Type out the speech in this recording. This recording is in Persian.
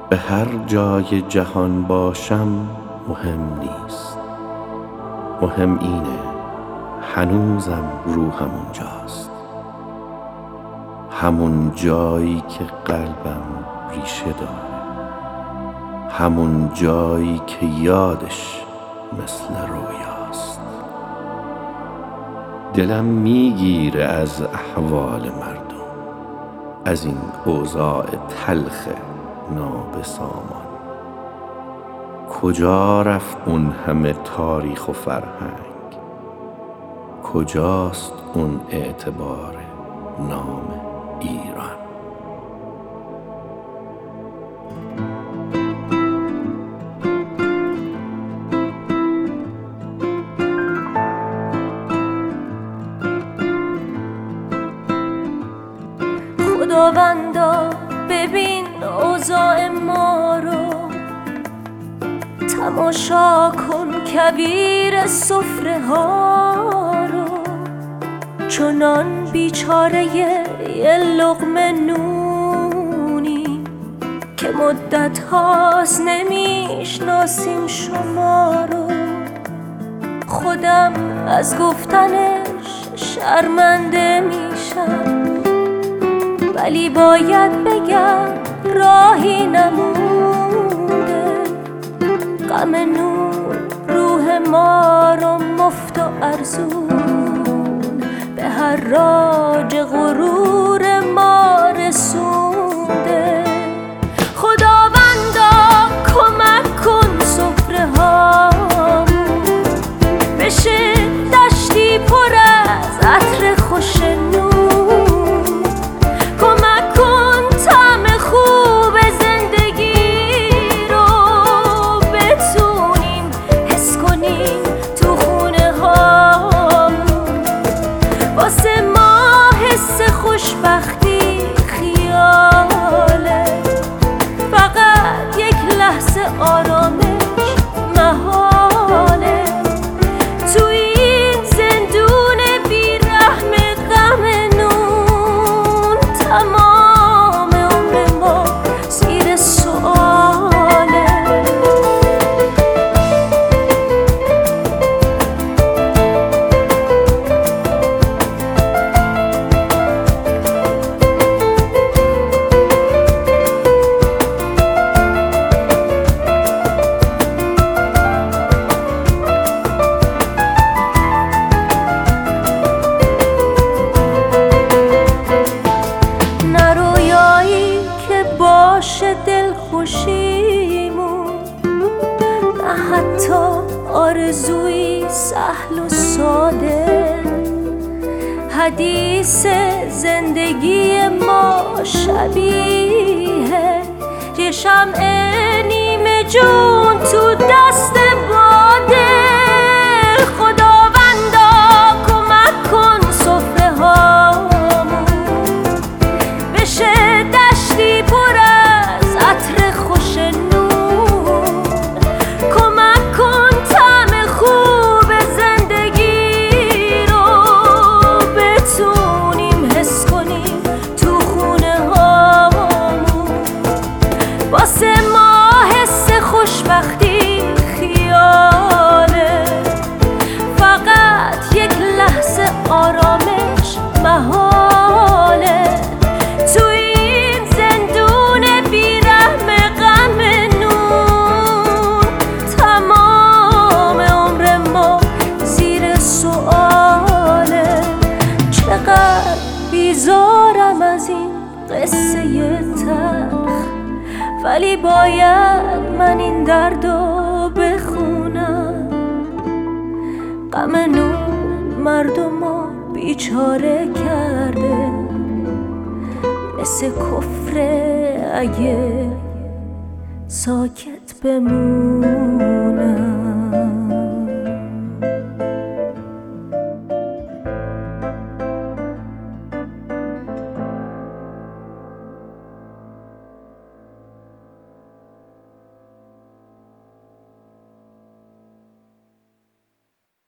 به هر جای جهان باشم مهم نیست، مهم اینه هنوزم روحم اونجاست، همون جایی که قلبم ریشه داره، همون جایی که یادش مثل رویاست. دلم میگیره از احوال مردم، از این اوضاع تلخ نابسامان. کجا رفت اون همه تاریخ و فرهنگ؟ کجاست اون اعتبار نام ایران؟ خداوندا ببین اوضاع ما رو، تماشا کن کویر سفره ها رو، چنان بیچاره یه لقمه نونی که مدت هاست نمیشناسیم شما رو. خودم از گفتنش شرمنده میشم، ولی باید بگم راهی نمونده. غم نور روح ما رو مفت و ارزون به حراج غرور ما رسونده. خداوندا کمک کن سفره هامون بشه دشتی پر از عطر خوش نور. خوشبختی خیاله، فقط یک لحظه آرامش محاله. تو این زندون بیرحم غم نون، تمام عمر ما زیر سؤاله. دلخوشیمون نه حتی آرزوی سهل و ساده. حدیث زندگی ما شبیه یه شمع نیمه جون تو دست باده. خداوندا کمک کن سفره هامون بشه دشتی پر از عطر خوش نور. کمک کن طعم خوب زندگی رو بتونیم حس کنیم تو خونه هامون. واسه ما حس خوشبختی خیاله، فقط یک لحظه آرامش محاله. بیزارم از این قصه تلخ، ولی باید من این دردو بخونم. غم نون مردمو بیچاره کرده، مثل کفر اگه ساکت بمون.